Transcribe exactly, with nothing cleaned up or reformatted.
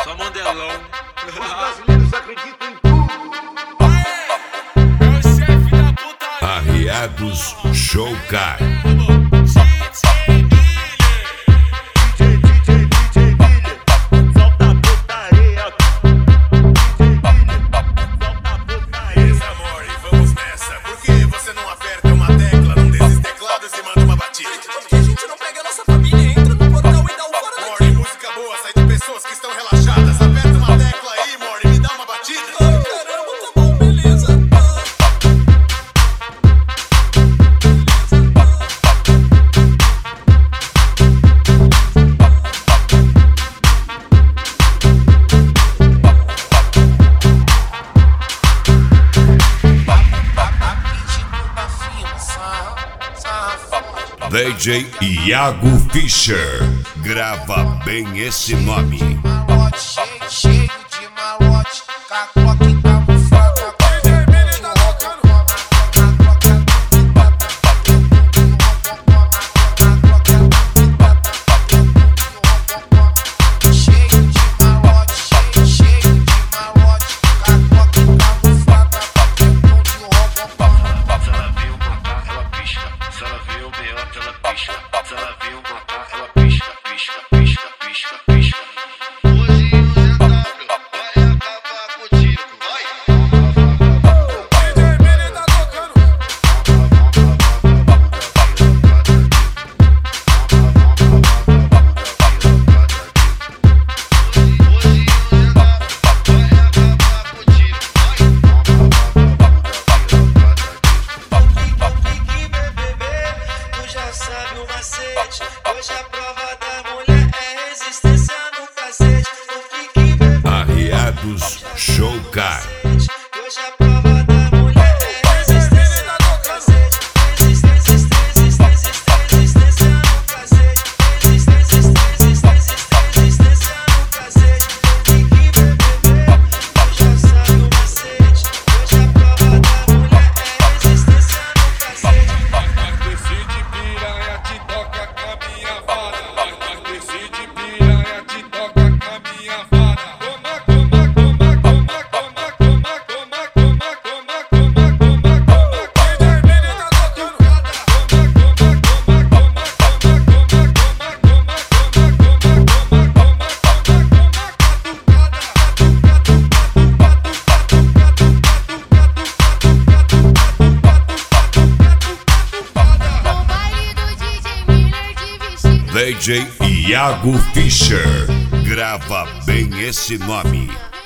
Só Mandelão. Os brasileiros acreditam em tudo. É o chefe da putaria. Arriados Showcar. D J Iago Fischer, grava bem esse nome. Cheio, cheio de malote, cacoque camuflado. Cheio de malote, cheio, cheio de malote, cacoque camuflado. Se ela viu botar, ela pisca. Se ela viu beota, ela pisca. Se ela viu botar, ela pisca, pisca, pisca, pisca, pisca. Hoje o Z W vai acabar contigo, vai. D J Mini tá tocando. Hoje o Z W vai acabar contigo, vai. Tu já sabe o macete. Hoje a prova da mulher é resistência no cacete. Não fique bebê. Arriados Showcar. Hoje a prova da mulher é resistência no cacete. Resistência, resistência, resistência no cacete. Resistência, resistência, resistência no cacete. Não fique bebê. Tu já sabe o macete. Hoje a prova da mulher é resistência no cacete. Mas decide piranha, te toca com a minha vara. Mas decide piranha, te toca com a minha vara. Toma, toma, toma, toma, toma, toma, toma, toma, toma, toma, toma, toma. D J Mini tá tocando. Toma, toma, toma, toma, toma, toma, toma, toma, toma, No baile do D J Miller de vestido. D J Iago Fischer, grava bem esse nome.